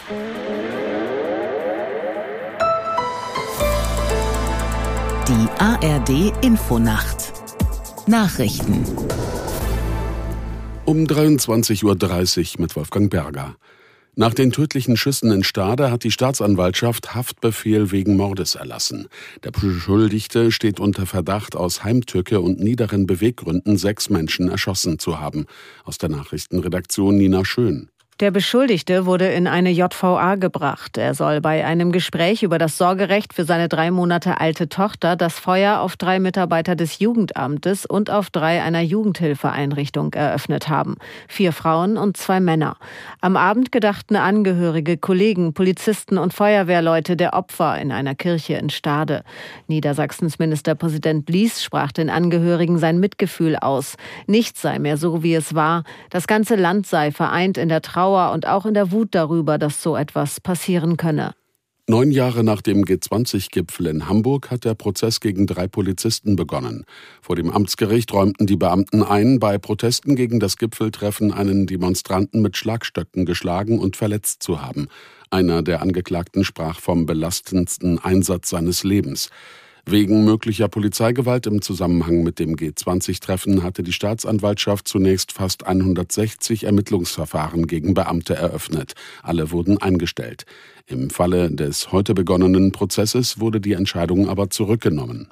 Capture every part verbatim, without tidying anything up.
Die A R D-Infonacht Nachrichten um dreiundzwanzig Uhr dreißig mit Wolfgang Berger. Nach den tödlichen Schüssen in Stade hat die Staatsanwaltschaft Haftbefehl wegen Mordes erlassen. Der Beschuldigte steht unter Verdacht, aus Heimtücke und niederen Beweggründen sechs Menschen erschossen zu haben. Aus der Nachrichtenredaktion Nina Schön. Der Beschuldigte wurde in eine J V A gebracht. Er soll bei einem Gespräch über das Sorgerecht für seine drei Monate alte Tochter das Feuer auf drei Mitarbeiter des Jugendamtes und auf drei einer Jugendhilfeeinrichtung eröffnet haben. Vier Frauen und zwei Männer. Am Abend gedachten Angehörige, Kollegen, Polizisten und Feuerwehrleute der Opfer in einer Kirche in Stade. Niedersachsens Ministerpräsident Lies sprach den Angehörigen sein Mitgefühl aus. Nichts sei mehr so, wie es war. Das ganze Land sei vereint in der Trauer und auch in der Wut darüber, dass so etwas passieren könne. Neun Jahre nach dem G zwanzig Gipfel in Hamburg hat der Prozess gegen drei Polizisten begonnen. Vor dem Amtsgericht räumten die Beamten ein, bei Protesten gegen das Gipfeltreffen einen Demonstranten mit Schlagstöcken geschlagen und verletzt zu haben. Einer der Angeklagten sprach vom belastendsten Einsatz seines Lebens. Wegen möglicher Polizeigewalt im Zusammenhang mit dem G zwanzig Treffen hatte die Staatsanwaltschaft zunächst fast hundertsechzig Ermittlungsverfahren gegen Beamte eröffnet. Alle wurden eingestellt. Im Falle des heute begonnenen Prozesses wurde die Entscheidung aber zurückgenommen.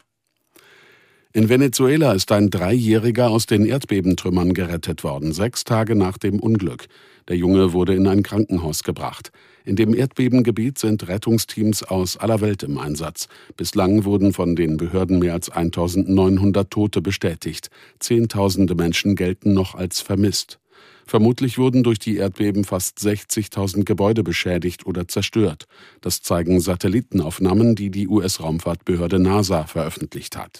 In Venezuela ist ein Dreijähriger aus den Erdbebentrümmern gerettet worden, sechs Tage nach dem Unglück. Der Junge wurde in ein Krankenhaus gebracht. In dem Erdbebengebiet sind Rettungsteams aus aller Welt im Einsatz. Bislang wurden von den Behörden mehr als eintausendneunhundert Tote bestätigt. Zehntausende Menschen gelten noch als vermisst. Vermutlich wurden durch die Erdbeben fast sechzigtausend Gebäude beschädigt oder zerstört. Das zeigen Satellitenaufnahmen, die die U S-Raumfahrtbehörde NASA veröffentlicht hat.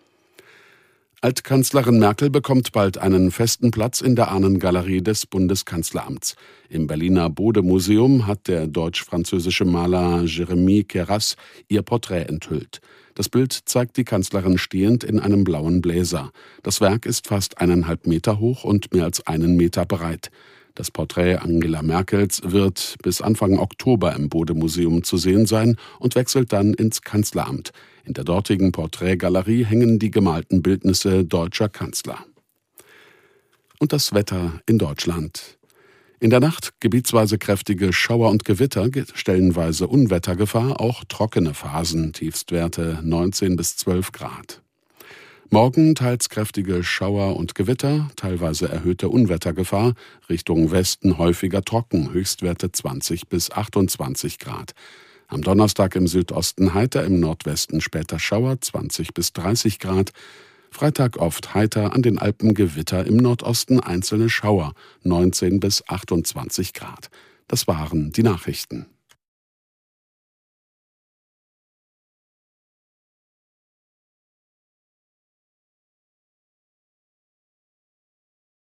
Altkanzlerin Merkel bekommt bald einen festen Platz in der Ahnengalerie des Bundeskanzleramts. Im Berliner Bode-Museum hat der deutsch-französische Maler Jérémy Queyras ihr Porträt enthüllt. Das Bild zeigt die Kanzlerin stehend in einem blauen Bläser. Das Werk ist fast eineinhalb Meter hoch und mehr als einen Meter breit. Das Porträt Angela Merkels wird bis Anfang Oktober im Bode-Museum zu sehen sein und wechselt dann ins Kanzleramt. In der dortigen Porträtgalerie hängen die gemalten Bildnisse deutscher Kanzler. Und das Wetter in Deutschland. In der Nacht gebietsweise kräftige Schauer und Gewitter, stellenweise Unwettergefahr, auch trockene Phasen, Tiefstwerte neunzehn bis zwölf Grad. Morgen teils kräftige Schauer und Gewitter, teilweise erhöhte Unwettergefahr, Richtung Westen häufiger trocken, Höchstwerte zwanzig bis achtundzwanzig Grad. Am Donnerstag im Südosten heiter, im Nordwesten später Schauer, zwanzig bis dreißig Grad. Freitag oft heiter, an den Alpen Gewitter, im Nordosten einzelne Schauer, neunzehn bis achtundzwanzig Grad. Das waren die Nachrichten.